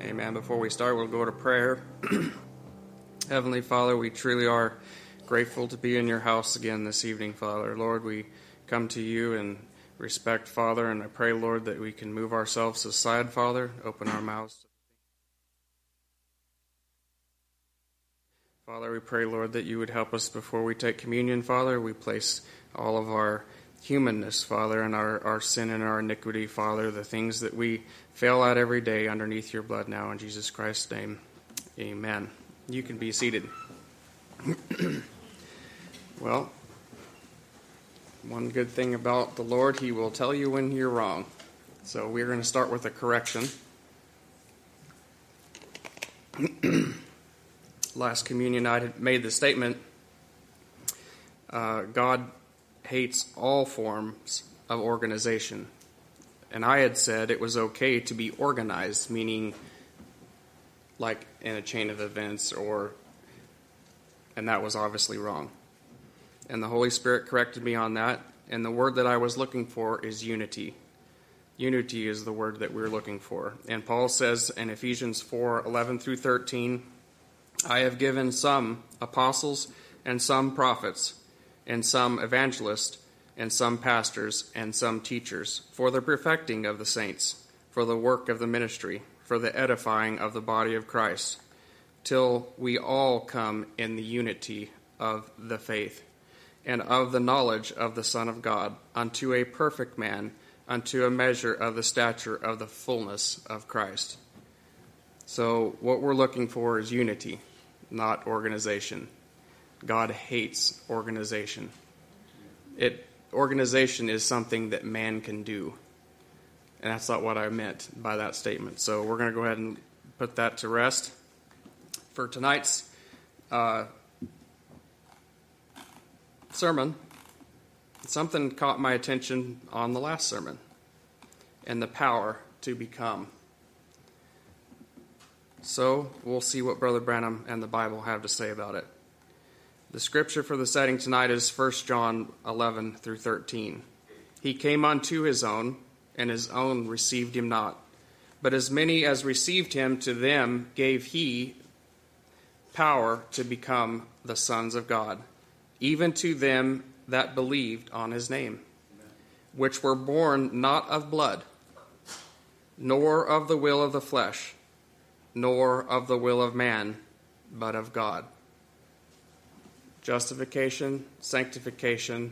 Amen. Before we start, we'll go to prayer. Heavenly Father, we truly are grateful to be in your house again this evening, Father. Lord, we come to you in respect, Father, and I pray, Lord, that we can move ourselves aside, Father, open our mouths. Father, we pray, Lord, that you would help us before we take communion, Father. We place all of our humanness, Father, and our sin and our iniquity, Father, the things that we fail at every day underneath your blood now. In Jesus Christ's name, amen. You can be seated. Well, one good thing about the Lord, he will tell you when you're wrong. So we're going to start with a correction. Last communion night I had made the statement, God hates all forms of organization. And I had said it was okay to be organized, meaning like in a chain of events, and that was obviously wrong. And the Holy Spirit corrected me on that, and the word that I was looking for is unity. Unity is the word that we're looking for. And Paul says in Ephesians 4:11 through 13, I have given some apostles and some prophets and some evangelists and some pastors and some teachers for the perfecting of the saints, for the work of the ministry, for the edifying of the body of Christ, till we all come in the unity of the faith and of the knowledge of the Son of God, unto a perfect man, unto a measure of the stature of the fullness of Christ. So what we're looking for is unity, not organization. God hates organization. Organization is something that man can do. And that's not what I meant by that statement. So we're going to go ahead and put that to rest. For tonight's sermon, something caught my attention on the last sermon, and the power to become. So we'll see what Brother Branham and the Bible have to say about it. The scripture for the setting tonight is 1 John 11 through 13. He came unto his own, and his own received him not. But as many as received him, to them gave he power to become the sons of God, even to them that believed on his name, which were born not of blood, nor of the will of the flesh, nor of the will of man, but of God. Justification, sanctification,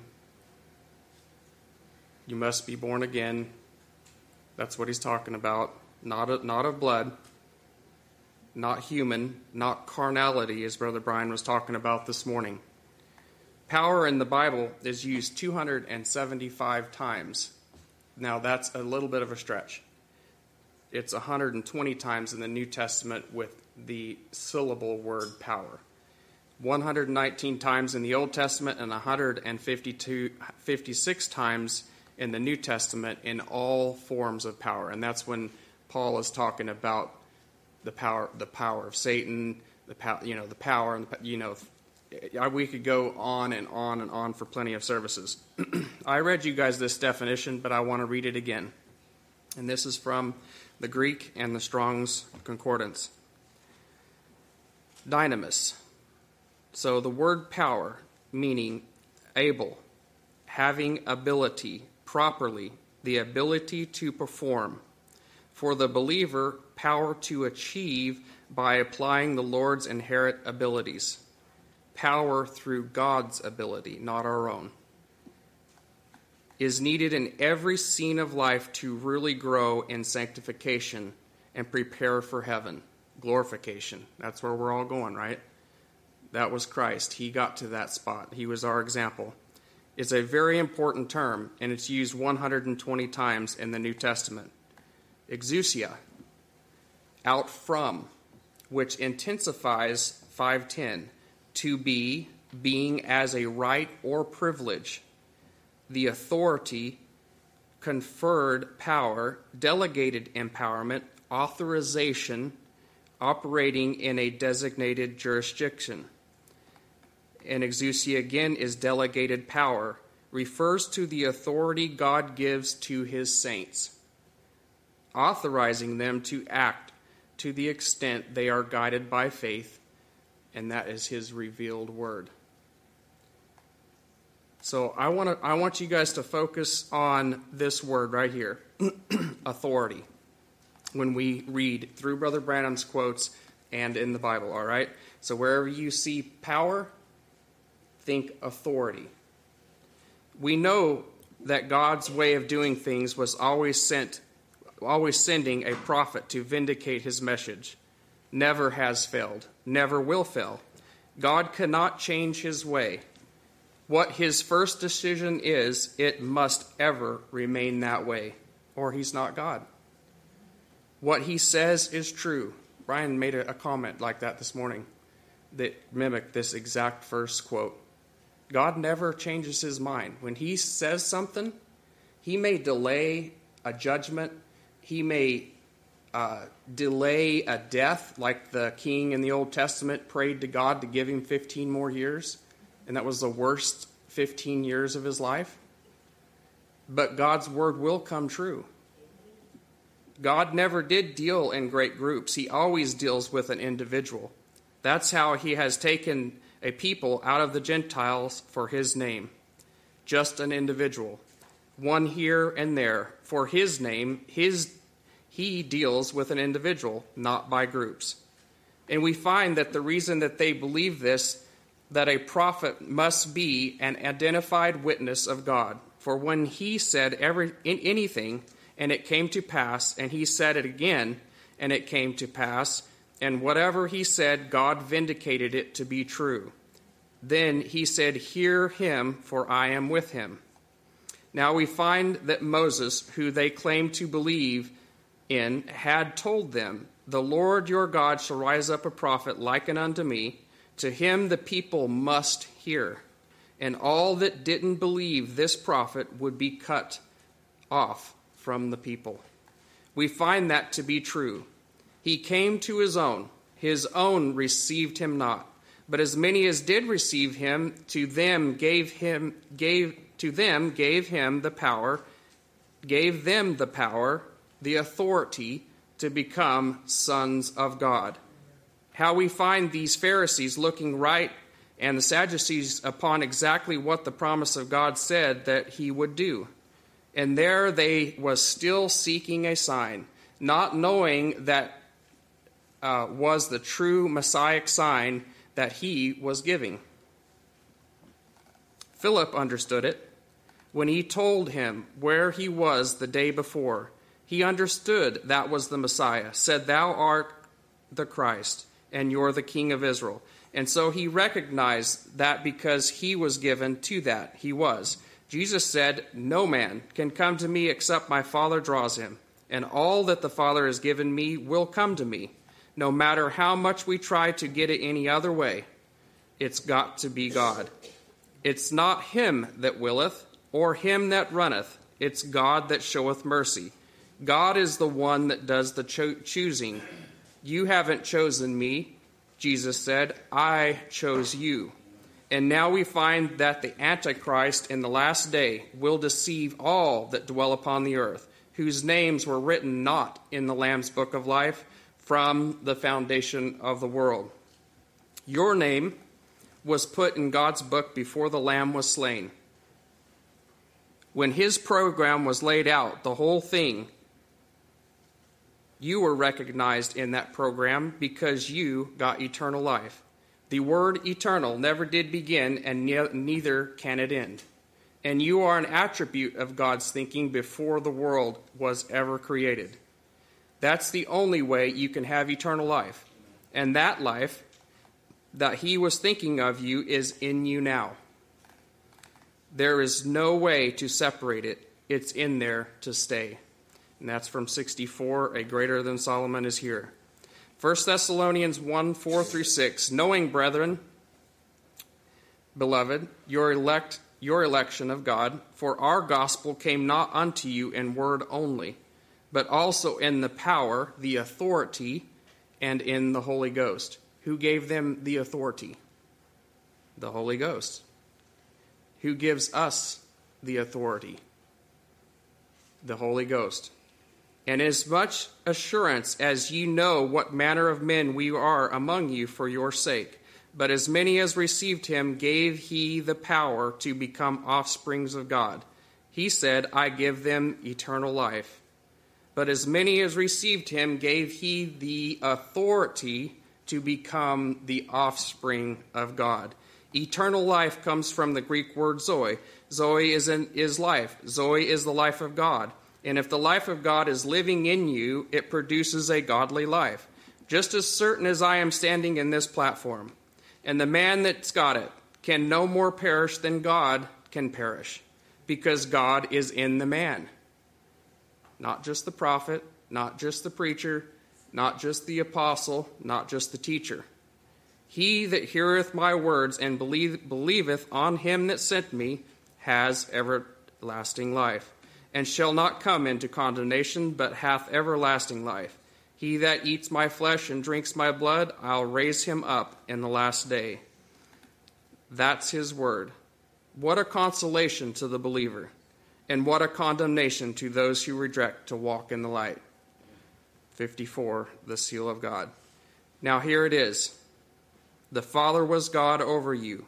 you must be born again. That's what he's talking about. Not of blood, not human, not carnality, as Brother Brian was talking about this morning. Power in the Bible is used 275 times. Now that's a little bit of a stretch. It's 120 times in the New Testament with the syllable word power. 119 times in the Old Testament and 156 times in the New Testament in all forms of power. And that's when Paul is talking about the power of Satan, the power, and we could go on and on and on for plenty of services. I read you guys this definition, but I want to read it again. And this is from the Greek and the Strong's Concordance. Dynamis. So the word power, meaning able, having ability, properly, the ability to perform. For the believer, power to achieve by applying the Lord's inherent abilities. Power through God's ability, not our own. Is needed in every scene of life to really grow in sanctification and prepare for heaven. Glorification. That's where we're all going, right? That was Christ. He got to that spot. He was our example. It's a very important term, and it's used 120 times in the New Testament. Exousia, out from, which intensifies 5:10, to be, being as a right or privilege, the authority, conferred power, delegated empowerment, authorization, operating in a designated jurisdiction. And exousia again is delegated power, refers to the authority God gives to his saints, authorizing them to act to the extent they are guided by faith, and that is his revealed word. So I want you guys to focus on this word right here, authority, when we read through Brother Branham's quotes and in the Bible, all right? So wherever you see power, think authority. We know that God's way of doing things was always sending a prophet to vindicate his message. Never has failed, never will fail. God cannot change his way. What his first decision is, it must ever remain that way, or he's not God. What he says is true. Brian made a comment like that this morning that mimicked this exact first quote. God never changes his mind. When he says something, he may delay a judgment. He may delay a death, like the king in the Old Testament prayed to God to give him 15 more years. And that was the worst 15 years of his life. But God's word will come true. God never did deal in great groups. He always deals with an individual. That's how he has taken a people out of the Gentiles for his name. Just an individual. One here and there. For his name, he deals with an individual, not by groups. And we find that the reason that they believe this, that a prophet must be an identified witness of God. For when he said anything, and it came to pass, and he said it again, and it came to pass, and whatever he said, God vindicated it to be true. Then he said, "Hear him, for I am with him." Now we find that Moses, who they claimed to believe in, had told them, "The Lord your God shall rise up a prophet likened unto me. To him the people must hear." And all that didn't believe this prophet would be cut off from the people. We find that to be true. He came to his own received him not. But as many as did receive him, to them gave them the power, the authority to become sons of God. How we find these Pharisees looking right and the Sadducees upon exactly what the promise of God said that he would do. And there they was still seeking a sign, not knowing that was the true Messianic sign that he was giving. Philip understood it. When he told him where he was the day before, he understood that was the Messiah, said, "Thou art the Christ, and you're the King of Israel." And so he recognized that because he was given to that. He was. Jesus said, "No man can come to me except my Father draws him, and all that the Father has given me will come to me. No matter how much we try to get it any other way, it's got to be God. It's not him that willeth, or him that runneth. It's God that showeth mercy. God is the one that does the choosing. You haven't chosen me," Jesus said. "I chose you." And now we find that the Antichrist in the last day will deceive all that dwell upon the earth, whose names were written not in the Lamb's book of life from the foundation of the world. Your name was put in God's book before the Lamb was slain. When his program was laid out, the whole thing, you were recognized in that program because you got eternal life. The word eternal never did begin, and neither can it end. And you are an attribute of God's thinking before the world was ever created. That's the only way you can have eternal life. And that life that he was thinking of you is in you now. There is no way to separate it. It's in there to stay. And that's from 64, a greater than Solomon is here. 1 Thessalonians 1, 4 through 6, knowing, brethren, beloved, your election of God, for our gospel came not unto you in word only, but also in the power, the authority, and in the Holy Ghost. Who gave them the authority? The Holy Ghost. Who gives us the authority? The Holy Ghost. And as much assurance as ye know what manner of men we are among you for your sake. But as many as received him gave he the power to become offsprings of God. He said, I give them eternal life. But as many as received him gave he the authority to become the offspring of God. Eternal life comes from the Greek word zoe. Zoe is life. Zoe is the life of God. And if the life of God is living in you, it produces a godly life. Just as certain as I am standing in this platform. And the man that's got it can no more perish than God can perish. Because God is in the man. Not just the prophet, not just the preacher, not just the apostle, not just the teacher. He that heareth my words and believeth on him that sent me has everlasting life, and shall not come into condemnation, but hath everlasting life. He that eats my flesh and drinks my blood, I'll raise him up in the last day. That's his word. What a consolation to the believer, and what a condemnation to those who reject to walk in the light. 54, the seal of God. Now here it is. The Father was God over you.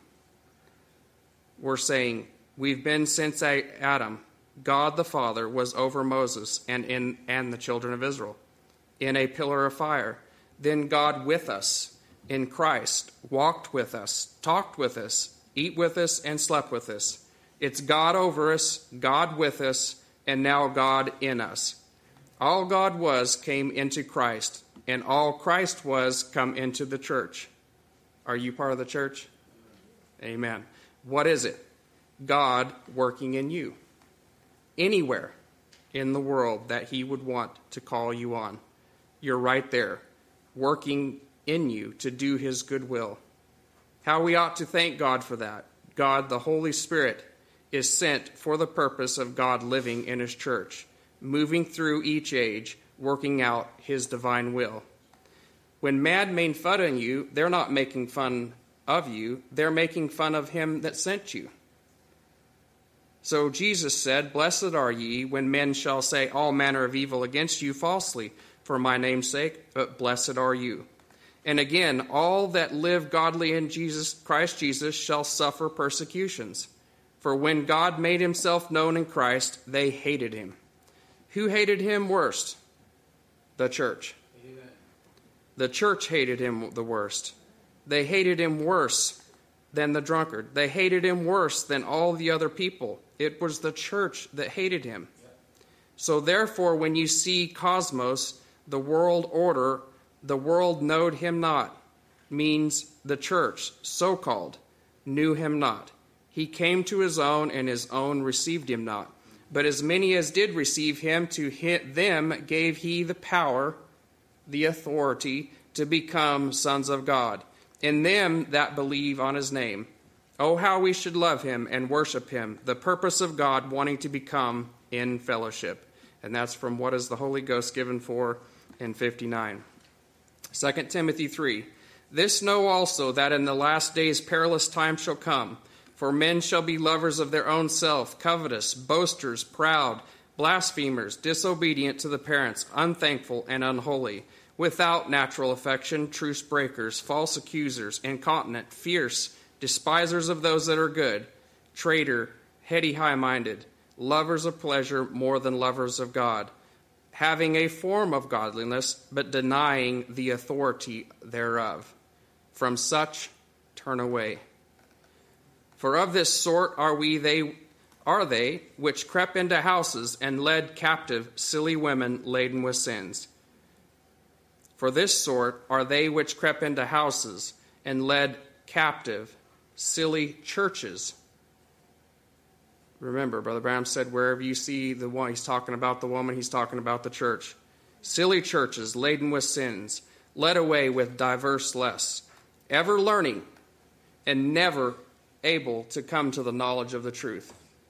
We're saying, we've been since Adam. God the Father was over Moses and the children of Israel in a pillar of fire. Then God with us in Christ walked with us, talked with us, eat with us, and slept with us. It's God over us, God with us, and now God in us. All God was came into Christ, and all Christ was come into the church. Are you part of the church? Amen. What is it? God working in you. Anywhere in the world that he would want to call you on. You're right there, working in you to do his good will. How we ought to thank God for that. God, the Holy Spirit, is sent for the purpose of God living in his church, moving through each age, working out his divine will. When man made fun of you, they're not making fun of you. They're making fun of him that sent you. So Jesus said, Blessed are ye when men shall say all manner of evil against you falsely for my name's sake, but blessed are you. And again, all that live godly in Christ Jesus shall suffer persecutions. For when God made himself known in Christ, they hated him. Who hated him worst? The church. Amen. The church hated him the worst. They hated him worse than the drunkard. They hated him worse than all the other people. It was the church that hated him. So therefore, when you see cosmos, the world order, the world knowed him not, means the church, so-called, knew him not. He came to his own, and his own received him not. But as many as did receive him, to them gave he the power, the authority, to become sons of God, in them that believe on his name. Oh, how we should love him and worship him, the purpose of God wanting to become in fellowship. And that's from What is the Holy Ghost given for in 59. 2 Timothy 3. This know also, that in the last days perilous times shall come. For men shall be lovers of their own self, covetous, boasters, proud, blasphemers, disobedient to the parents, unthankful and unholy, without natural affection, truce breakers, false accusers, incontinent, fierce, despisers of those that are good, traitor, heady, high-minded, lovers of pleasure more than lovers of God, having a form of godliness, but denying the authority thereof. From such turn away. For of this sort are they which crept into houses and led captive silly women laden with sins. For this sort are they which crept into houses and led captive silly churches. Remember, Brother Branham said, wherever you see the one, he's talking about the woman, he's talking about the church. Silly churches laden with sins, led away with diverse lusts, ever learning and never able to come to the knowledge of the truth.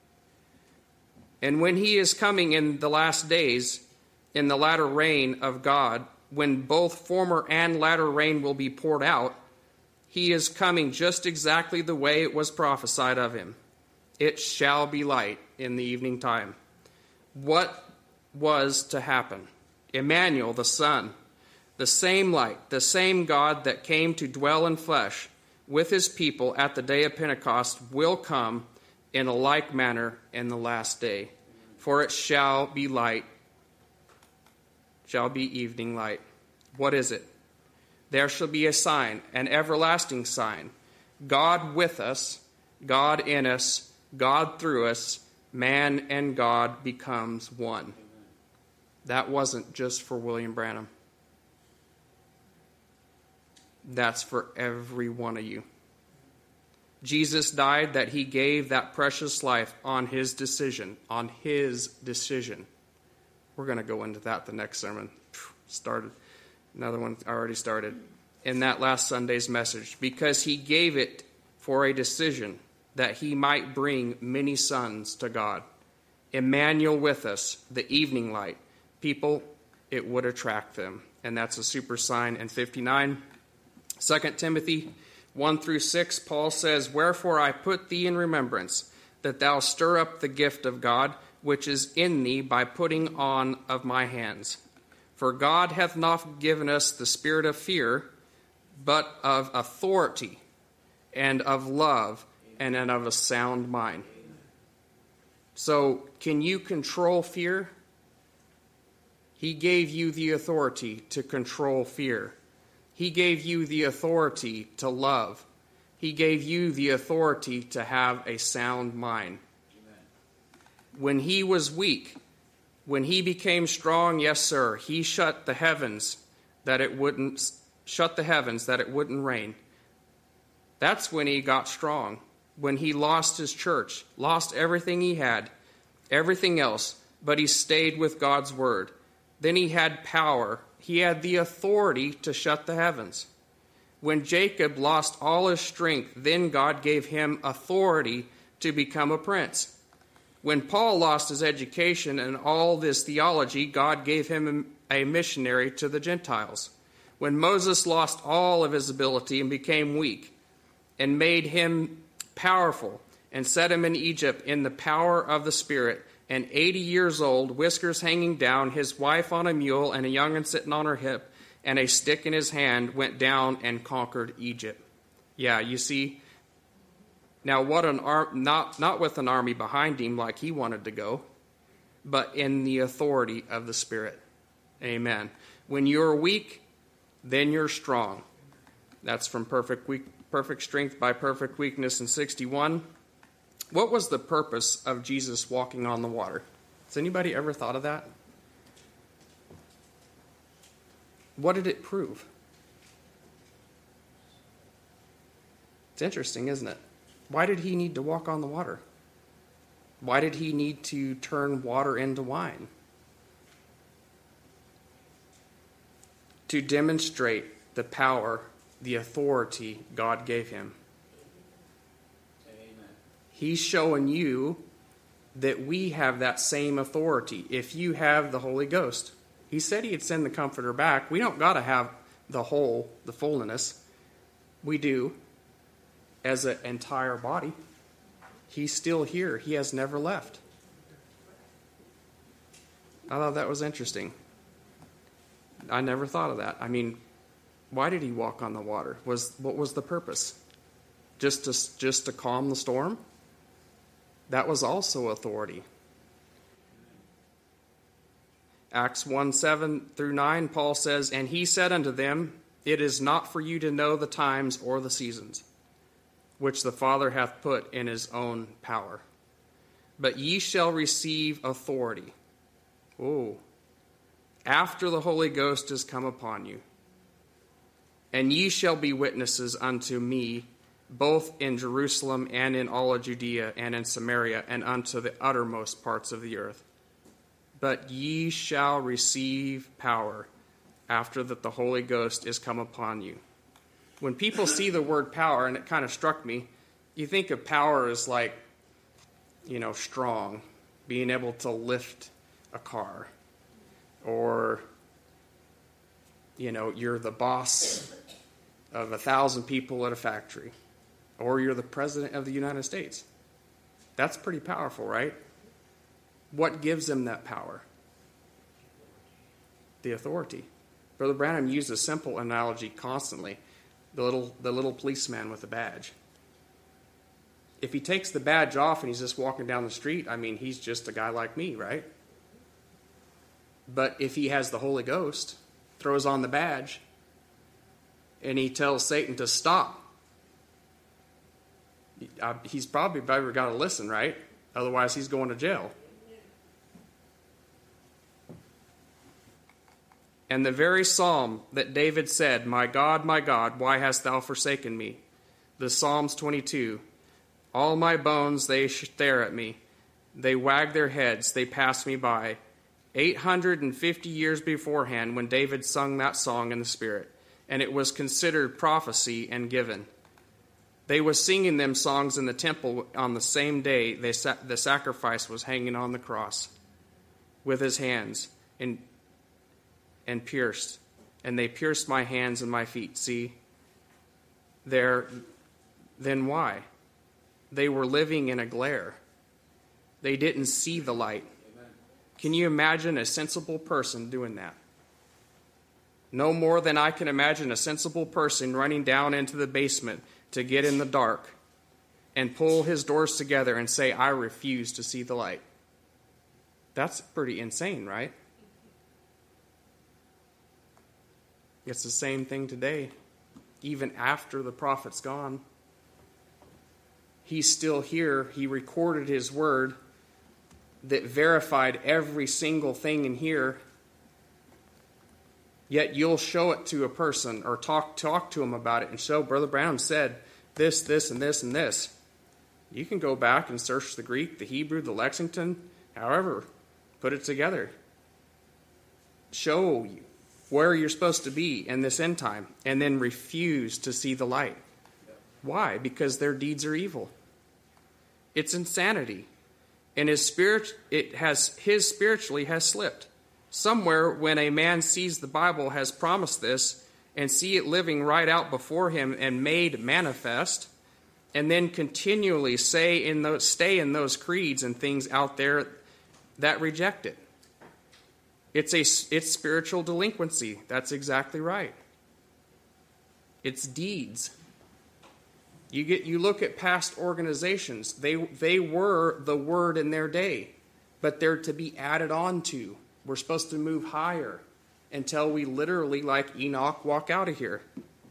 And when he is coming in the last days, in the latter rain of God, when both former and latter rain will be poured out, he is coming just exactly the way it was prophesied of him. It shall be light in the evening time. What was to happen? Emmanuel, the Son, the same light, the same God that came to dwell in flesh with his people at the day of Pentecost will come in a like manner in the last day. For it shall be light, shall be evening light. What is it? There shall be a sign, an everlasting sign. God with us, God in us, God through us, man and God becomes one. That wasn't just for William Branham. That's for every one of you. Jesus died that he gave that precious life on his decision. On his decision. We're going to go into that the next sermon. Started. Another one already started. In that last Sunday's message. Because he gave it for a decision that he might bring many sons to God. Emmanuel with us, the evening light. People, it would attract them. And that's a super sign in 59. 2 Timothy 1 through 6, Paul says, Wherefore I put thee in remembrance, that thou stir up the gift of God, which is in thee by putting on of my hands. For God hath not given us the spirit of fear, but of authority, and of love, and of a sound mind. So, can you control fear? He gave you the authority to control fear. He gave you the authority to love. He gave you the authority to have a sound mind. Amen. When he was weak, when he became strong, yes, sir, he shut the heavens that it wouldn't rain. That's when he got strong. When he lost his church, lost everything he had, everything else, but he stayed with God's word. Then he had power. He had the authority to shut the heavens. When Jacob lost all his strength, then God gave him authority to become a prince. When Paul lost his education and all this theology, God gave him a missionary to the Gentiles. When Moses lost all of his ability and became weak and made him powerful and set him in Egypt in the power of the Spirit, and 80 years old, whiskers hanging down, his wife on a mule, and a young'un sitting on her hip, and a stick in his hand, went down and conquered Egypt. Yeah, you see. Now, what not with an army behind him like he wanted to go, but in the authority of the Spirit. Amen. When you're weak, then you're strong. That's from Perfect Strength by Perfect Weakness in 61. What was the purpose of Jesus walking on the water? Has anybody ever thought of that? What did it prove? It's interesting, isn't it? Why did he need to walk on the water? Why did he need to turn water into wine? To demonstrate the power, the authority God gave him. He's showing you that we have that same authority if you have the Holy Ghost. He said he'd send the Comforter back. We don't got to have the fullness. We do as an entire body. He's still here. He has never left. I thought that was interesting. I never thought of that. I mean, why did he walk on the water? What was the purpose? Just to calm the storm? That was also authority. Acts 1:7-9, Paul says, And he said unto them, It is not for you to know the times or the seasons, which the Father hath put in his own power. But ye shall receive authority. After the Holy Ghost is come upon you. And ye shall be witnesses unto me, both in Jerusalem and in all of Judea and in Samaria and unto the uttermost parts of the earth. But ye shall receive power after that the Holy Ghost is come upon you. When people see the word power, and it kind of struck me, you think of power as like, strong, being able to lift a car. Or, you're the boss of 1,000 people at a factory. Or you're the president of the United States. That's pretty powerful, right? What gives them that power? the authority. Brother Branham used a simple analogy constantly. The little policeman with the badge. If he takes the badge off and he's just walking down the street, I mean, he's just a guy like me, right? But if he has the Holy Ghost, throws on the badge, and he tells Satan to stop, he's probably better got to listen, right? Otherwise, he's going to jail. And the very psalm that David said, my God, why hast thou forsaken me? The Psalms 22. All my bones, they stare at me. They wag their heads, they pass me by. 850 years beforehand when David sung that song in the Spirit. And it was considered prophecy and given. They were singing them songs in the temple on the same day the sacrifice was hanging on the cross with his hands and pierced. And they pierced my hands and my feet. See? Then why? They were living in a glare. They didn't see the light. Amen. Can you imagine a sensible person doing that? No more than I can imagine a sensible person running down into the basement to get in the dark and pull his doors together and say, I refuse to see the light. That's pretty insane, right? It's the same thing today. Even after the prophet's gone, he's still here. He recorded his word that verified every single thing in here. Yet you'll show it to a person or talk to him about it and show Brother Branham said this, this, and this, and this. You can go back and search the Greek, the Hebrew, the Lexington, however, put it together. Show you where you're supposed to be in this end time, and then refuse to see the light. Why? Because their deeds are evil. It's insanity. And his spiritually has slipped. Somewhere when a man sees the Bible has promised this and see it living right out before him and made manifest, and then continually stay in those creeds and things out there that reject it. It's spiritual delinquency. That's exactly right. It's deeds. You look at past organizations. They were the word in their day, but they're to be added on to. We're supposed to move higher until we literally, like Enoch, walk out of here.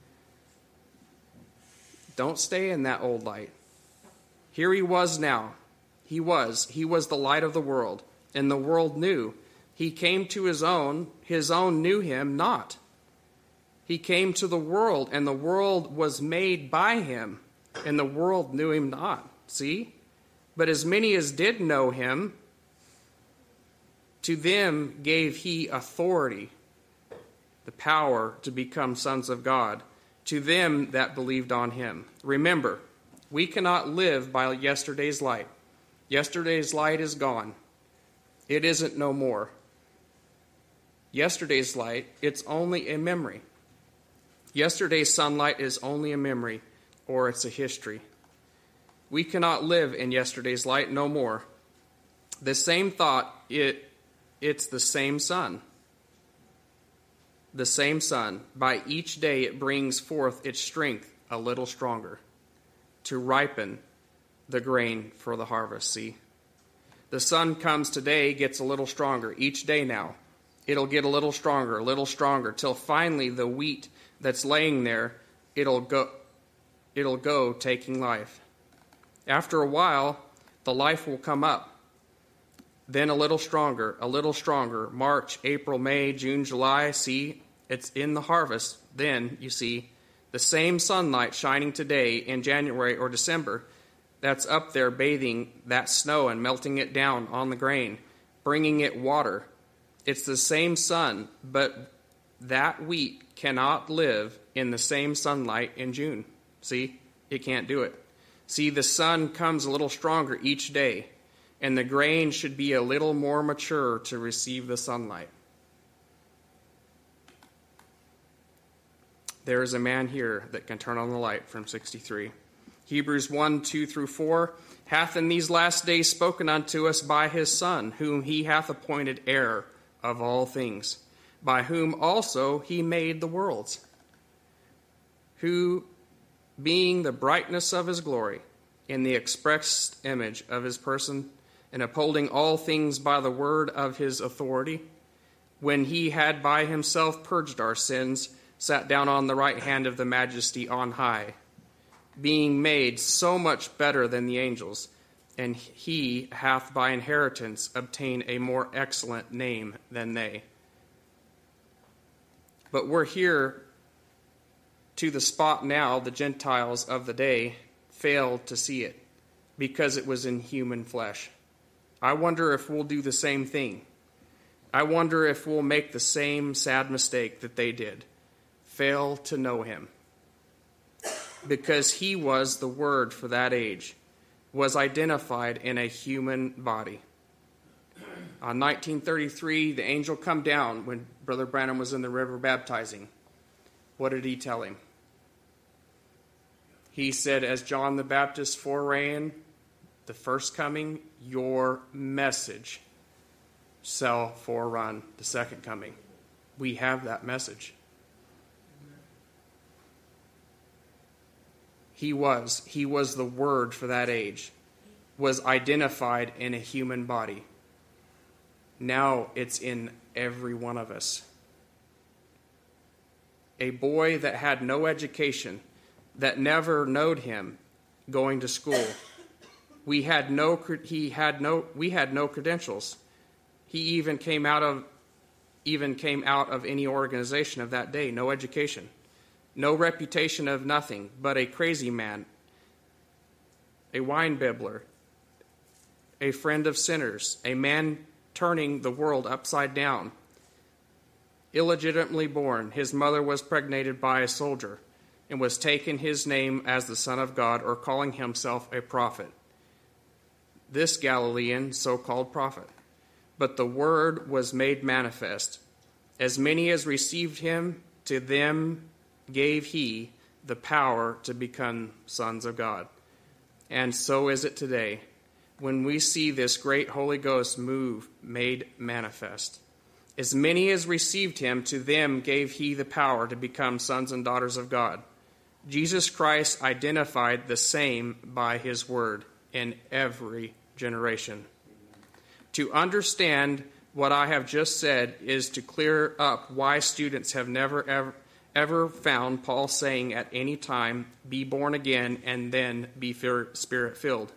Don't stay in that old light. Here he was now. He was the light of the world, and the world knew. He came to his own knew him not. He came to the world, and the world was made by him, and the world knew him not. See? But as many as did know him, to them gave he authority, the power to become sons of God, to them that believed on him. Remember, we cannot live by yesterday's light. Yesterday's light is gone. It isn't no more. Yesterday's light, it's only a memory. Yesterday's sunlight is only a memory, or it's a history. We cannot live in yesterday's light no more. The same thought, it's the same sun. The same sun. By each day it brings forth its strength a little stronger to ripen the grain for the harvest. See? The sun comes today, gets a little stronger each day now. It'll get a little stronger, till finally the wheat that's laying there, it'll go taking life. After a while, the life will come up. Then a little stronger. March, April, May, June, July. See, it's in the harvest. Then, you see, the same sunlight shining today in January or December, that's up there bathing that snow and melting it down on the grain, bringing it water. It's the same sun, but that wheat cannot live in the same sunlight in June. See, it can't do it. See, the sun comes a little stronger each day, and the grain should be a little more mature to receive the sunlight. There is a man here that can turn on the light from 63. Hebrews 1:2-4, hath in these last days spoken unto us by his Son, whom he hath appointed heir of all things, by whom also he made the worlds, who, being the brightness of his glory, in the expressed image of his person, and upholding all things by the word of his authority, when he had by himself purged our sins, sat down on the right hand of the majesty on high, being made so much better than the angels, and he hath by inheritance obtained a more excellent name than they. But we're here to the spot now the Gentiles of the day failed to see it because it was in human flesh. I wonder if we'll do the same thing. I wonder if we'll make the same sad mistake that they did, fail to know him. Because he was the Word for that age, was identified in a human body. On 1933, the angel come down when Brother Branham was in the river baptizing. What did he tell him? He said, as John the Baptist foreraying the first coming, your message shall forerun the second coming. We have that message. He was the Word for that age, was identified in a human body. Now it's in every one of us. A boy that had no education, that never knowed him going to school. We had no credentials. He even came out of any organization of that day, no education. No reputation of nothing, but a crazy man, a wine bibbler, a friend of sinners, a man turning the world upside down. Illegitimately born, his mother was pregnated by a soldier, and was taken his name as the Son of God, or calling himself a prophet. This Galilean, so-called prophet. But the Word was made manifest. As many as received him, to them gave he the power to become sons of God. And so is it today, when we see this great Holy Ghost move, made manifest. As many as received him, to them gave he the power to become sons and daughters of God. Jesus Christ identified the same by his word in every generation. To understand what I have just said is to clear up why students have never ever found Paul saying at any time, be born again and then be Spirit-filled.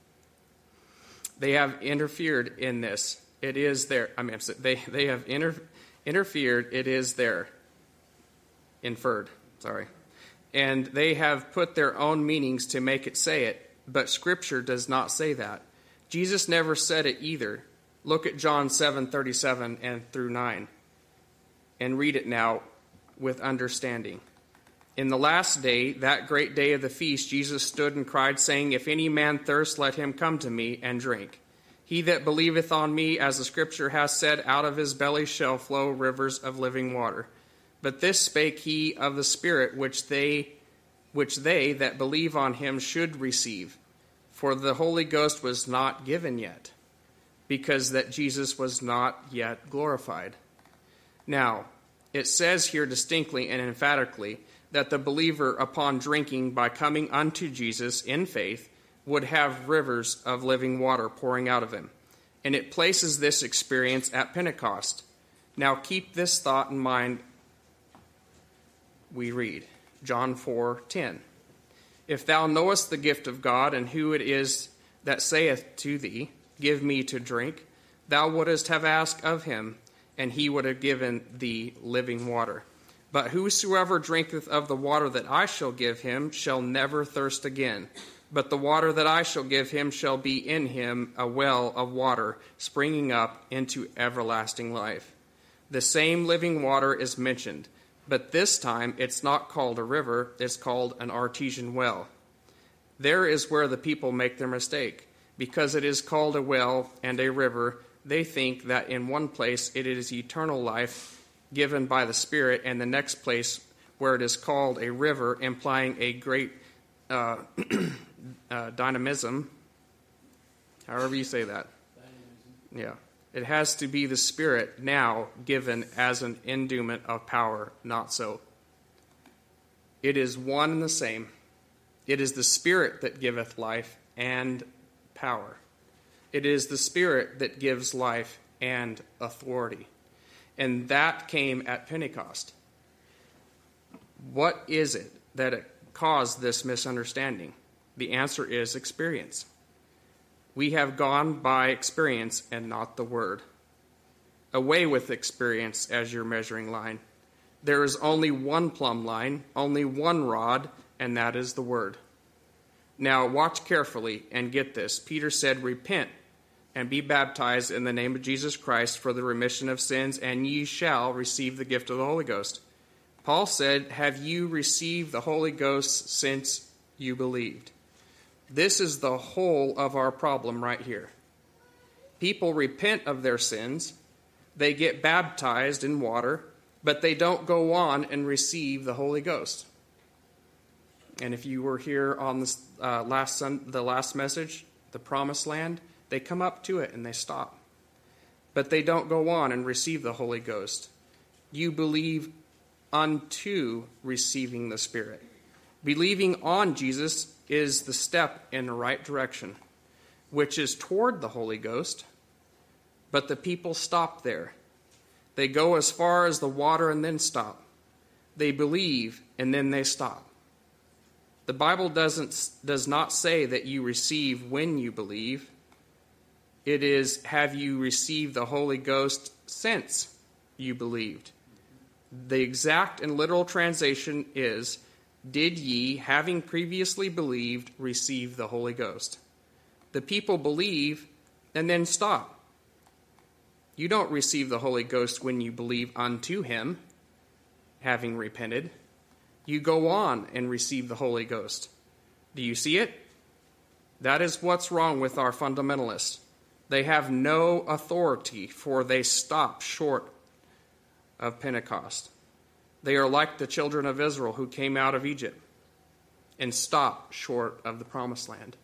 They have interfered in this. It is there. They have interfered. It is there. Inferred. Sorry. And they have put their own meanings to make it say it, but Scripture does not say that. Jesus never said it either. Look at John 7:37 and through 9, and read it now with understanding. In the last day, that great day of the feast, Jesus stood and cried, saying, if any man thirst, let him come to me and drink. He that believeth on me, as the Scripture has said, out of his belly shall flow rivers of living water. But this spake he of the Spirit, which they that believe on him should receive. For the Holy Ghost was not given yet, because that Jesus was not yet glorified. Now, it says here distinctly and emphatically that the believer, upon drinking by coming unto Jesus in faith, would have rivers of living water pouring out of him. And it places this experience at Pentecost. Now keep this thought in mind. We read John 4:10. If thou knowest the gift of God, and who it is that saith to thee, give me to drink, thou wouldest have asked of him, and he would have given thee living water. But whosoever drinketh of the water that I shall give him shall never thirst again. But the water that I shall give him shall be in him a well of water, springing up into everlasting life. The same living water is mentioned, but this time it's not called a river, it's called an artesian well. There is where the people make their mistake. Because it is called a well and a river, they think that in one place it is eternal life given by the Spirit, and the next place where it is called a river, implying a great dynamism, however you say that. Yeah. It has to be the Spirit now given as an endowment of power, not so. It is one and the same. It is the Spirit that giveth life and power. It is the Spirit that gives life and authority. And that came at Pentecost. What is it that caused this misunderstanding? The answer is experience. We have gone by experience and not the Word. Away with experience as your measuring line. There is only one plumb line, only one rod, and that is the Word. Now watch carefully and get this. Peter said, repent and be baptized in the name of Jesus Christ for the remission of sins, and ye shall receive the gift of the Holy Ghost. Paul said, have you received the Holy Ghost since you believed? This is the whole of our problem right here. People repent of their sins, they get baptized in water, but they don't go on and receive the Holy Ghost. And if you were here on this, the last message, the Promised Land, they come up to it and they stop. But they don't go on and receive the Holy Ghost. You believe unto receiving the Spirit. Believing on Jesus is the step in the right direction, which is toward the Holy Ghost, but the people stop there. They go as far as the water and then stop. They believe and then they stop. The Bible does not say that you receive when you believe. It is, have you received the Holy Ghost since you believed? The exact and literal translation is, did ye, having previously believed, receive the Holy Ghost? The people believe and then stop. You don't receive the Holy Ghost when you believe unto him, having repented. You go on and receive the Holy Ghost. Do you see it? That is what's wrong with our fundamentalists. They have no authority, for they stop short of Pentecost. They are like the children of Israel who came out of Egypt and stopped short of the Promised Land.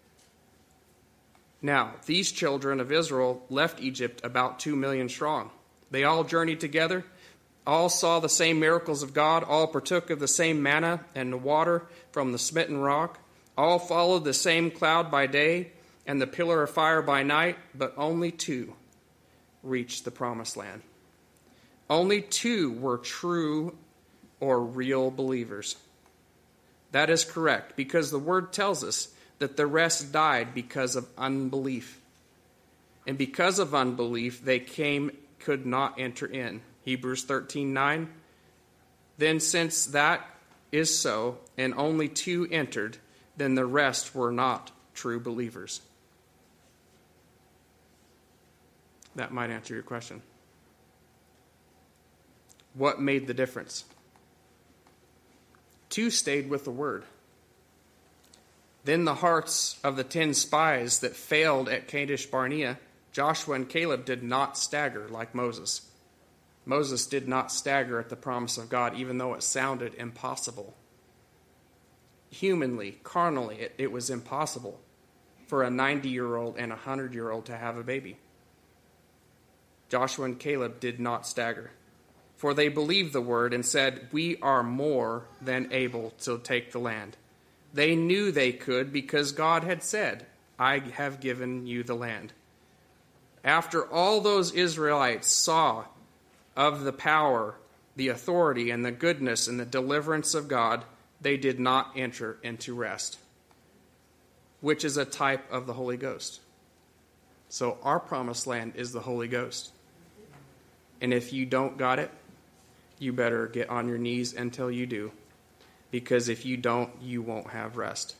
Now, these children of Israel left Egypt about 2 million strong. They all journeyed together, all saw the same miracles of God, all partook of the same manna and the water from the smitten rock, all followed the same cloud by day and the pillar of fire by night, but only 2 reached the Promised Land. Only 2 were true or real believers. That is correct, because the Word tells us that the rest died because of unbelief. And because of unbelief, they could not enter in. Hebrews 13:9. Then since that is so, and only 2 entered, then the rest were not true believers. That might answer your question. What made the difference? 2 stayed with the Word. Then the hearts of the 10 spies that failed at Kadesh Barnea, Joshua and Caleb did not stagger like Moses. Moses did not stagger at the promise of God, even though it sounded impossible. Humanly, carnally, it was impossible for a 90-year-old and a 100-year-old to have a baby. Joshua and Caleb did not stagger, for they believed the word and said, we are more than able to take the land. They knew they could because God had said, I have given you the land. After all those Israelites saw of the power, the authority, and the goodness and the deliverance of God, they did not enter into rest, which is a type of the Holy Ghost. So our promised land is the Holy Ghost. And if you don't got it, you better get on your knees until you do. Because if you don't, you won't have rest.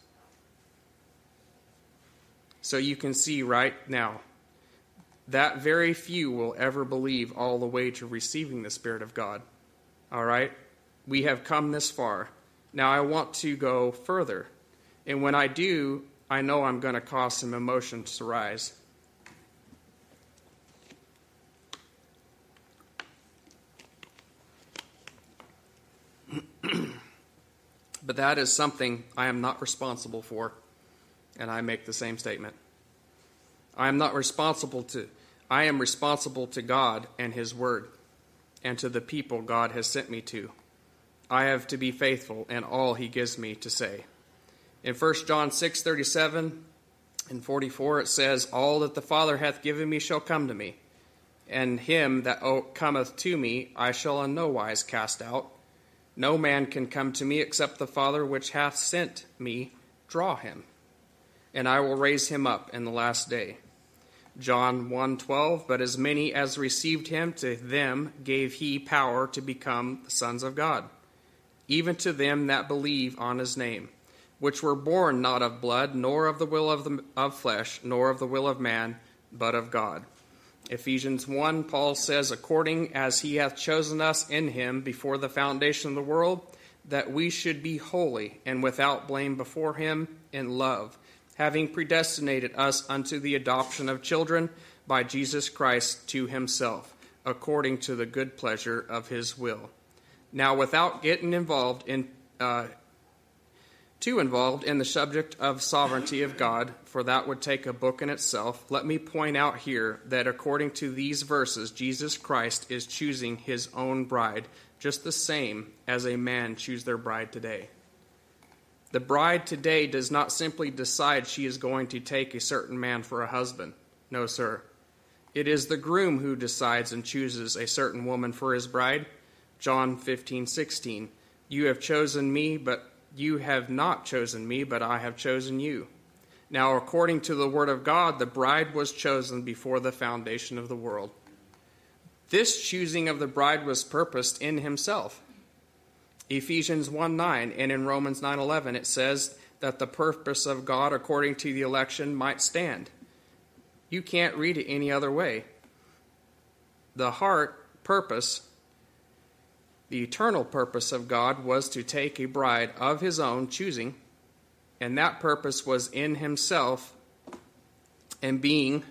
So you can see right now that very few will ever believe all the way to receiving the Spirit of God. All right? We have come this far. Now I want to go further. And when I do, I know I'm going to cause some emotions to rise. But that is something I am not responsible for, and I make the same statement. I am not responsible to I am responsible to God and his word, and to the people God has sent me to. I have to be faithful in all he gives me to say. In 1 John 6:37 and 44 it says, All that the Father hath given me shall come to me, and him that cometh to me I shall in no wise cast out. No man can come to me except the Father which hath sent me draw him, and I will raise him up in the last day. John 1:12, But as many as received him, to them gave he power to become the sons of God, even to them that believe on his name, which were born not of blood, nor of the will of flesh, nor of the will of man, but of God. Ephesians 1, Paul says, According as he hath chosen us in him before the foundation of the world, that we should be holy and without blame before him in love, having predestinated us unto the adoption of children by Jesus Christ to himself, according to the good pleasure of his will. Now, without getting too involved in the subject of sovereignty of God, for that would take a book in itself, let me point out here that according to these verses, Jesus Christ is choosing his own bride, just the same as a man choose their bride today. The bride today does not simply decide she is going to take a certain man for a husband. No, sir. It is the groom who decides and chooses a certain woman for his bride. John 15:16. You have chosen me, but you have not chosen me, but I have chosen you. Now, according to the word of God, the bride was chosen before the foundation of the world. This choosing of the bride was purposed in himself. Ephesians 1:9 and in Romans 9:11 it says that the purpose of God according to the election might stand. You can't read it any other way. The heart purpose, the eternal purpose of God was to take a bride of his own choosing, and that purpose was in himself, and being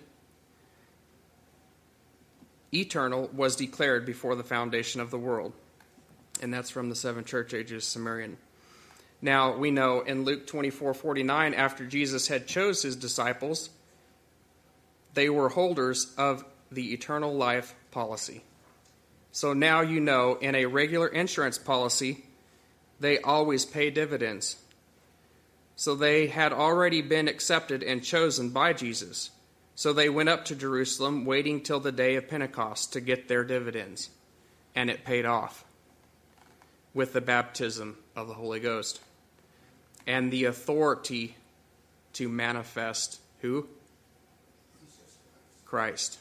eternal was declared before the foundation of the world. And that's from the seven church ages Sumerian. Now, we know in Luke 24:49, after Jesus had chose his disciples, they were holders of the eternal life policy. So now you know, in a regular insurance policy, they always pay dividends. So they had already been accepted and chosen by Jesus. So they went up to Jerusalem, waiting till the day of Pentecost to get their dividends. And it paid off with the baptism of the Holy Ghost and the authority to manifest who? Christ.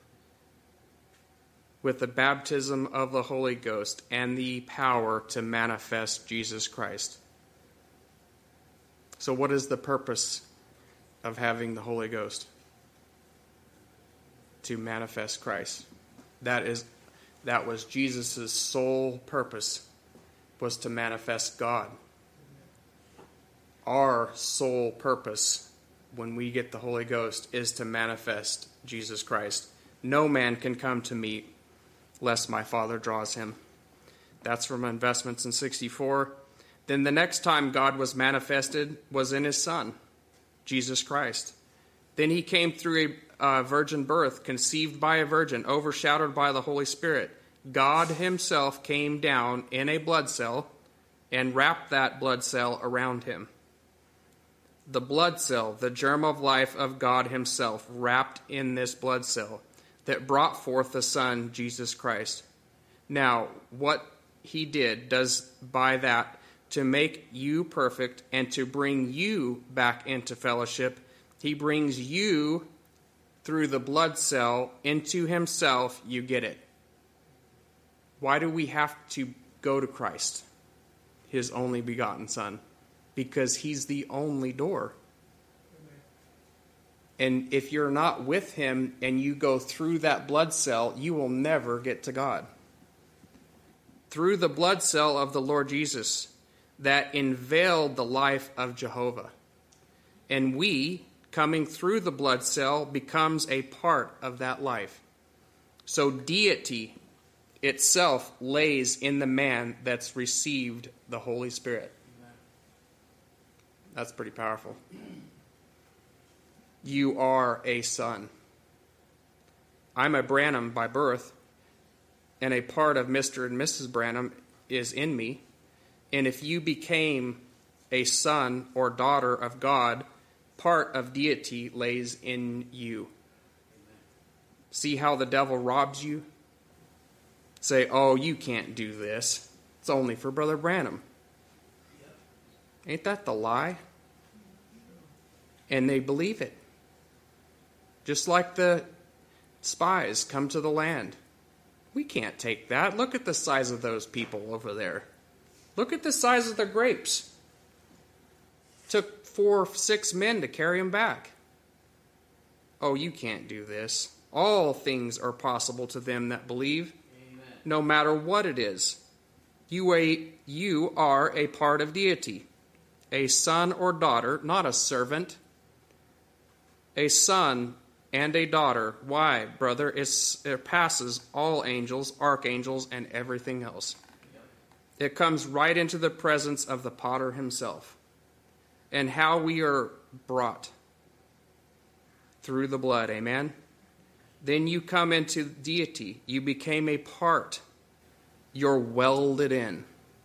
With the baptism of the Holy Ghost and the power to manifest Jesus Christ. So what is the purpose of having the Holy Ghost? To manifest Christ. That was Jesus' sole purpose, was to manifest God. Our sole purpose when we get the Holy Ghost is to manifest Jesus Christ. No man can come to me lest my Father draws him. That's from Investments in 64. Then the next time God was manifested was in his Son, Jesus Christ. Then he came through a virgin birth, conceived by a virgin, overshadowed by the Holy Spirit. God himself came down in a blood cell and wrapped that blood cell around him. The blood cell, the germ of life of God himself, wrapped in this blood cell that brought forth the Son, Jesus Christ. Now, what he did does by that to make you perfect and to bring you back into fellowship, he brings you through the blood cell into himself. You get it. Why do we have to go to Christ, his only begotten Son? Because he's the only door. And if you're not with him and you go through that blood cell, you will never get to God. Through the blood cell of the Lord Jesus that unveiled the life of Jehovah. And we, coming through the blood cell, becomes a part of that life. So deity itself lays in the man that's received the Holy Spirit. That's pretty powerful. You are a son. I'm a Branham by birth, and a part of Mr. and Mrs. Branham is in me. And if you became a son or daughter of God, part of deity lays in you. See how the devil robs you? Say, oh, you can't do this. It's only for Brother Branham. Ain't that the lie? And they believe it. Just like the spies come to the land. We can't take that. Look at the size of those people over there. Look at the size of the grapes. Took 4 or 6 men to carry them back. Oh, you can't do this. All things are possible to them that believe, amen, no matter what it is. You are a part of deity, a son or daughter, not a servant, a son and a daughter. Why, brother? It passes all angels, archangels, and everything else. It comes right into the presence of the potter himself. And how we are brought through the blood, amen? Then you come into deity. You became a part. You're welded in.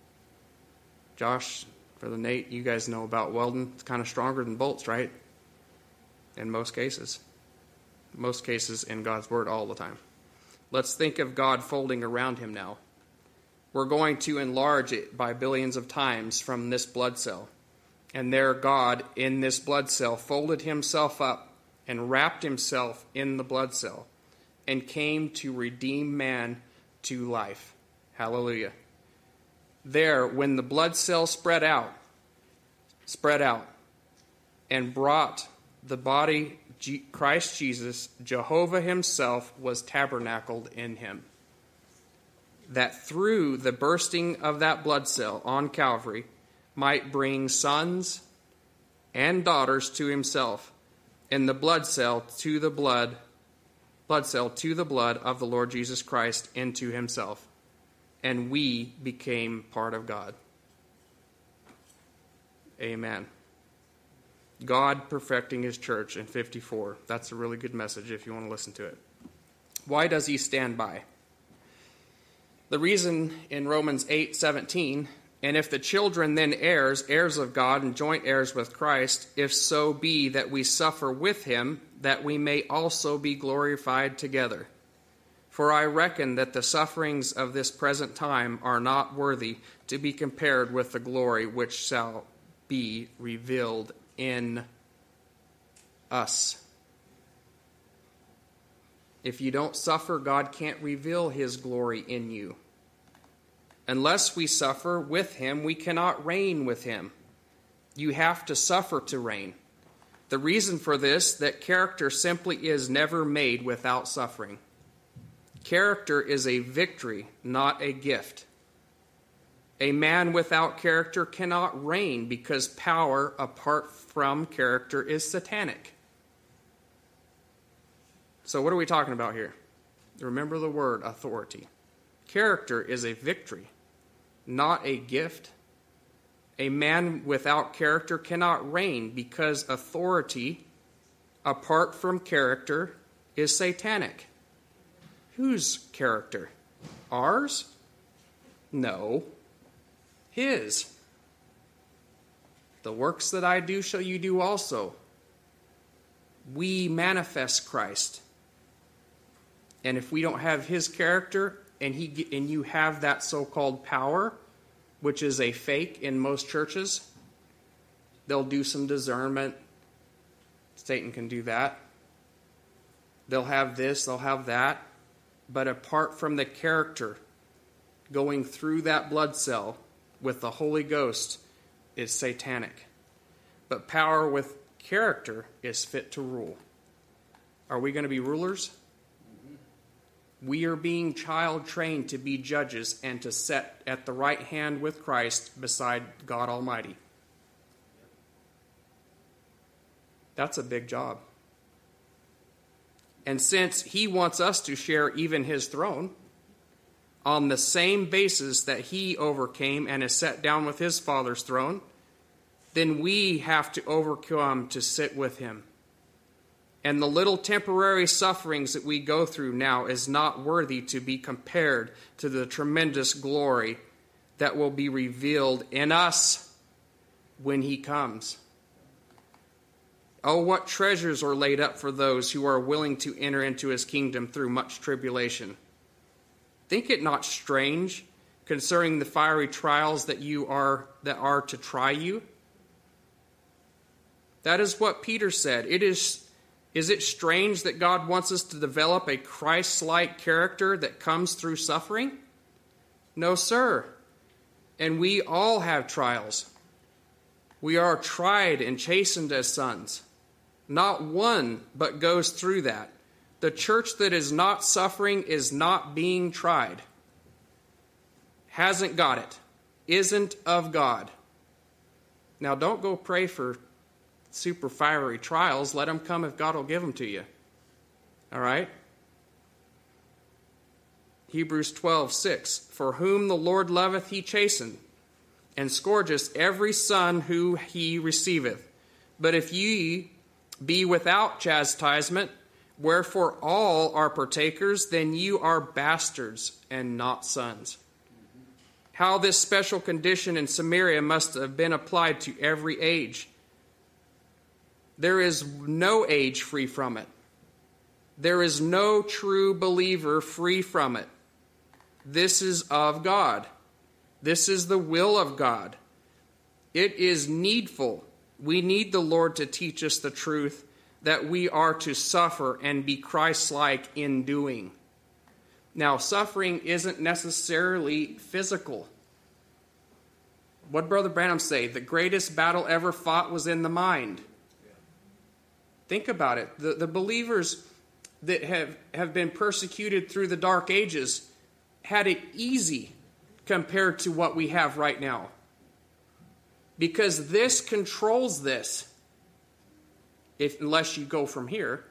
Josh, Brother Nate, you guys know about welding. It's kind of stronger than bolts, right? In most cases. Most cases in God's Word all the time. Let's think of God folding around him now. We're going to enlarge it by billions of times from this blood cell. And there God, in this blood cell, folded himself up and wrapped himself in the blood cell and came to redeem man to life. Hallelujah. There, when the blood cell spread out, and brought the body, Christ Jesus, Jehovah himself was tabernacled in him. That through the bursting of that blood cell on Calvary might bring sons and daughters to himself, and the blood cell to the blood of the Lord Jesus Christ into himself. And we became part of God. Amen. God perfecting his church in 54. That's a really good message if you want to listen to it. Why does he stand by? The reason in Romans 8:17, and if the children then heirs, heirs of God and joint heirs with Christ, if so be that we suffer with him, that we may also be glorified together. For I reckon that the sufferings of this present time are not worthy to be compared with the glory which shall be revealed in us. If you don't suffer, God can't reveal his glory in you. Unless we suffer with him, we cannot reign with him. You have to suffer to reign. The reason for this, that character simply is never made without suffering. Character is a victory, not a gift. A man without character cannot reign because power apart from character is satanic. So what are we talking about here? Remember the word authority. Character is a victory, not a gift. A man without character cannot reign because authority apart from character is satanic. Whose character? Ours? No. His. The works that I do shall you do also. We manifest Christ. And if we don't have his character and you have that so-called power, which is a fake in most churches, they'll do some discernment. Satan can do that. They'll have this, they'll have that. But apart from the character going through that blood cell with the Holy Ghost is satanic. But power with character is fit to rule. Are we going to be rulers? We are being child trained to be judges and to sit at the right hand with Christ beside God Almighty. That's a big job. And since he wants us to share even his throne, on the same basis that he overcame and is set down with his Father's throne, then we have to overcome to sit with him. And the little temporary sufferings that we go through now is not worthy to be compared to the tremendous glory that will be revealed in us when he comes. Oh, what treasures are laid up for those who are willing to enter into his kingdom through much tribulation. Think it not strange concerning the fiery trials that are to try you. That is what Peter said. Is it strange that God wants us to develop a Christ-like character that comes through suffering? No, sir. And we all have trials. We are tried and chastened as sons. Not one but goes through that. The church that is not suffering is not being tried. Hasn't got it. Isn't of God. Now don't go pray for super fiery trials. Let them come if God will give them to you. All right? Hebrews 12:6. For whom the Lord loveth he chasteneth, and scourgeth every son who he receiveth. But if ye be without chastisement, wherefore all are partakers, then you are bastards and not sons. How this special condition in Samaria must have been applied to every age. There is no age free from it. There is no true believer free from it. This is of God. This is the will of God. It is needful. We need the Lord to teach us the truth that we are to suffer and be Christ-like in doing. Now, suffering isn't necessarily physical. What did Brother Branham say? The greatest battle ever fought was in the mind. Think about it. The believers that have been persecuted through the dark ages had it easy compared to what we have right now. Because this controls this, unless you go from here.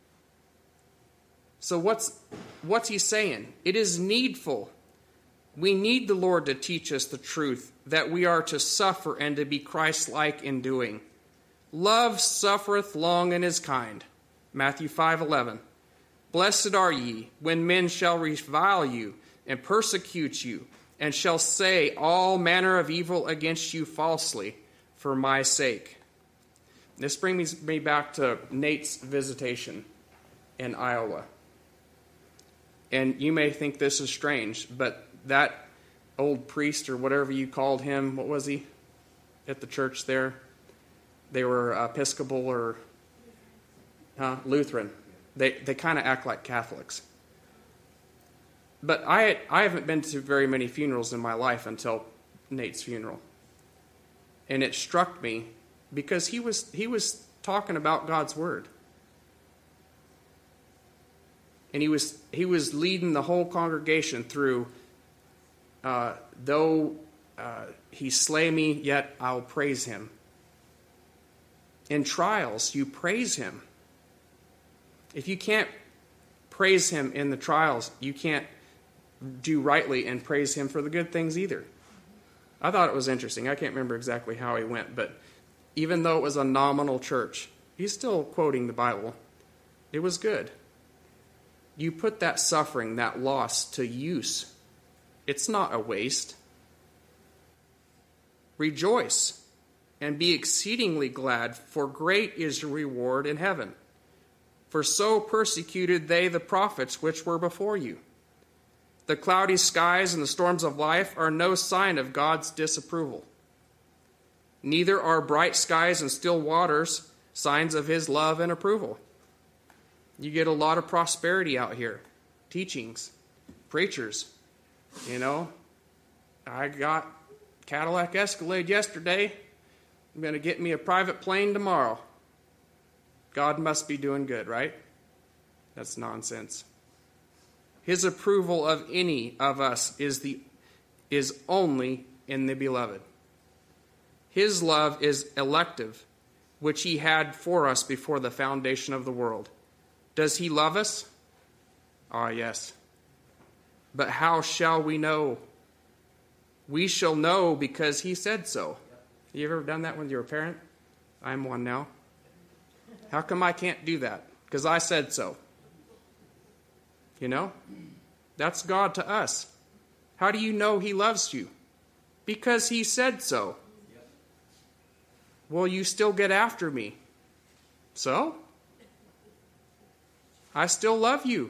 So what's he saying? It is needful. We need the Lord to teach us the truth that we are to suffer and to be Christ-like in doing. Love suffereth long and is kind. Matthew 5:11. Blessed are ye when men shall revile you and persecute you, and shall say all manner of evil against you falsely for my sake. This brings me back to Nate's visitation in Iowa. And you may think this is strange, but that old priest or whatever you called him, what was he at the church there? They were Episcopal or Lutheran. They kind of act like Catholics. But I haven't been to very many funerals in my life until Nate's funeral. And it struck me because he was talking about God's word. And he was leading the whole congregation through, though he slay me, yet I'll praise him. In trials, you praise him. If you can't praise him in the trials, you can't do rightly and praise him for the good things either. I thought it was interesting. I can't remember exactly how he went, but even though it was a nominal church, he's still quoting the Bible. It was good. You put that suffering, that loss to use. It's not a waste. Rejoice and be exceedingly glad, for great is your reward in heaven. For so persecuted they the prophets which were before you. The cloudy skies and the storms of life are no sign of God's disapproval. Neither are bright skies and still waters signs of his love and approval. You get a lot of prosperity out here. Teachings, preachers. You know, I got Cadillac Escalade yesterday. I'm going to get me a private plane tomorrow. God must be doing good, right? That's nonsense. His approval of any of us is only in the beloved. His love is elective, which he had for us before the foundation of the world. Does he love us? Ah, yes. But how shall we know? We shall know because he said so. You ever done that when you're a parent? I'm one now. How come I can't do that? because I said so. You know? That's God to us. How do you know he loves you? Because he said so. Well, you still get after me. So? I still love you.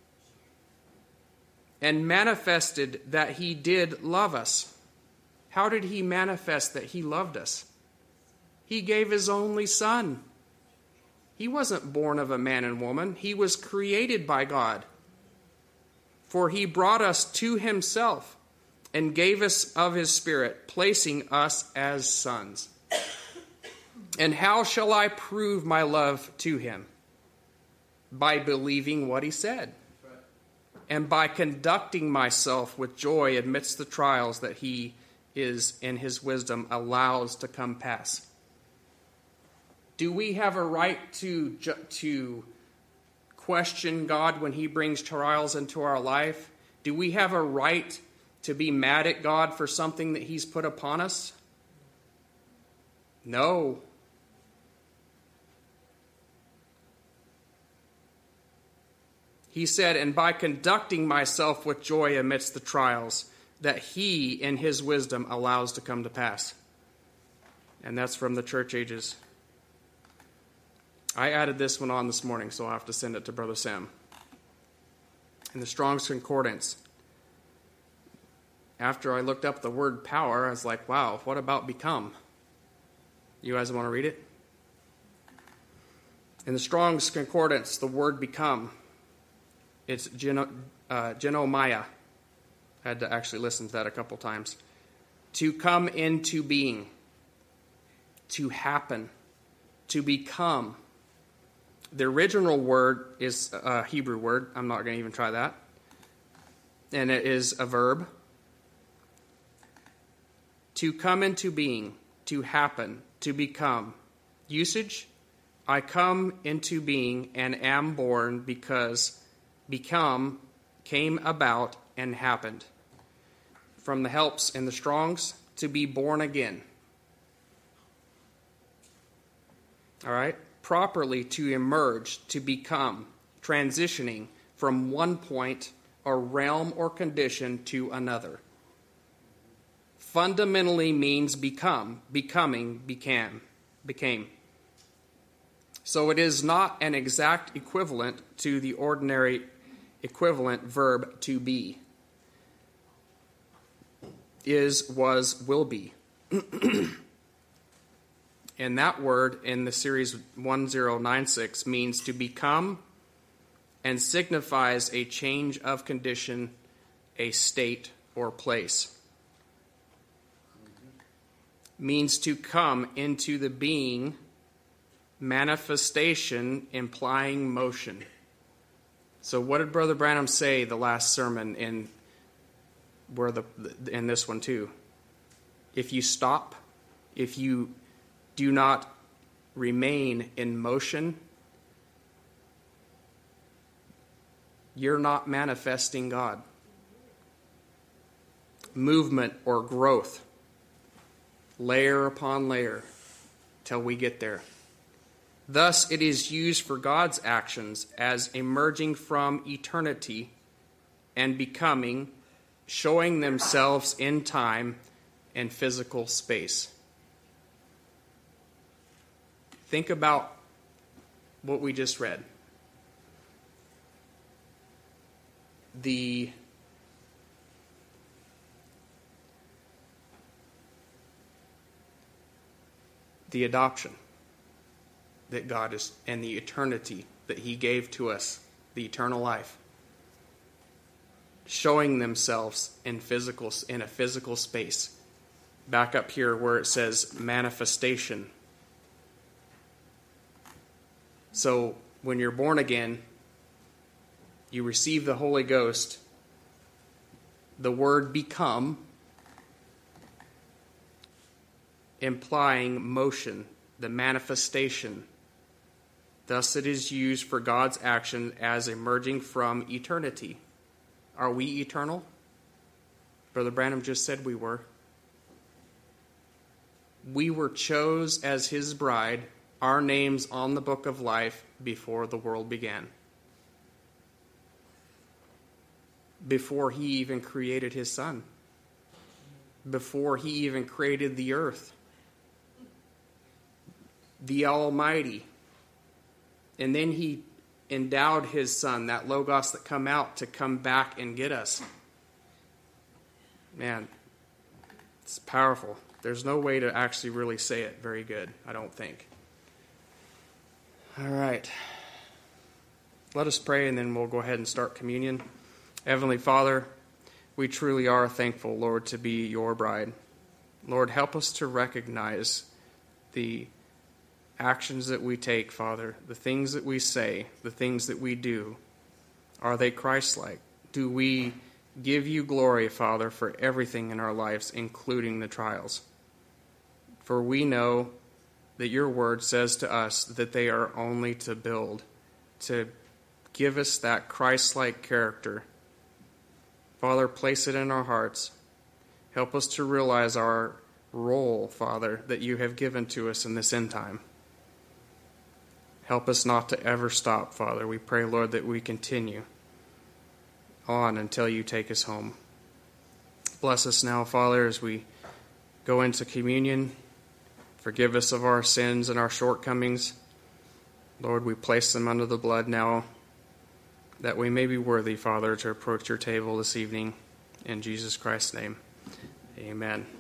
And manifested that he did love us. How did he manifest that he loved us? He gave his only son. He wasn't born of a man and woman. He was created by God. For he brought us to himself and gave us of his Spirit, placing us as sons. And how shall I prove my love to him? By believing what he said. And by conducting myself with joy amidst the trials that he is in his wisdom allows to come pass. Do we have a right to question God when he brings trials into our life? Do we have a right to be mad at God for something that he's put upon us? No. He said, and by conducting myself with joy amidst the trials that he in his wisdom allows to come to pass. And that's from the Church Ages. I added this one on this morning, so I'll have to send it to Brother Sam. In the Strong's Concordance, after I looked up the word power, I was like, wow, what about become? You guys want to read it? In the Strong's Concordance, the word become, it's genomai. I had to actually listen to that a couple times. To come into being, to happen, to become. The original word is a Hebrew word. I'm not going to even try that. And it is a verb. To come into being, to happen, to become. Usage, I come into being and am born because become came about and happened. From the Helps in the Strongs, to be born again. All right? Properly to emerge, to become, transitioning from one point or realm or condition to another. Fundamentally means become, becoming, became. So it is not an exact equivalent to the ordinary equivalent verb to be. Is, was, will be. And that word in the series 1096 means to become and signifies a change of condition, a state, or place. Means to come into the being, manifestation implying motion. So what did Brother Branham say the last sermon in this one too? If you stop, if you do not remain in motion, you're not manifesting God. Movement or growth, layer upon layer, till we get there. Thus, it is used for God's actions as emerging from eternity and becoming, showing themselves in time and physical space. Think about what we just read. The adoption that God is, and the eternity that he gave to us, the eternal life, showing themselves in a physical space. Back up here where it says manifestation. So when you're born again, you receive the Holy Ghost. The word become, implying motion, the manifestation. Thus it is used for God's action as emerging from eternity. Are we eternal? Brother Branham just said we were. We were chose as his bride our names on the book of life before the world began. Before he even created his son. Before he even created the earth. The Almighty. And then he endowed his son, that Logos that come out, to come back and get us. Man, it's powerful. There's no way to actually really say it very good, I don't think. All right. Let us pray, and then we'll go ahead and start communion. Heavenly Father, we truly are thankful, Lord, to be your bride. Lord, help us to recognize the actions that we take, Father, the things that we say, the things that we do. Are they Christ-like? Do we give you glory, Father, for everything in our lives, including the trials? For we know that your word says to us that they are only to build, to give us that Christ-like character. Father, place it in our hearts. Help us to realize our role, Father, that you have given to us in this end time. Help us not to ever stop, Father. We pray, Lord, that we continue on until you take us home. Bless us now, Father, as we go into communion. Forgive us of our sins and our shortcomings. Lord, we place them under the blood now, that we may be worthy, Father, to approach your table this evening. In Jesus Christ's name, amen.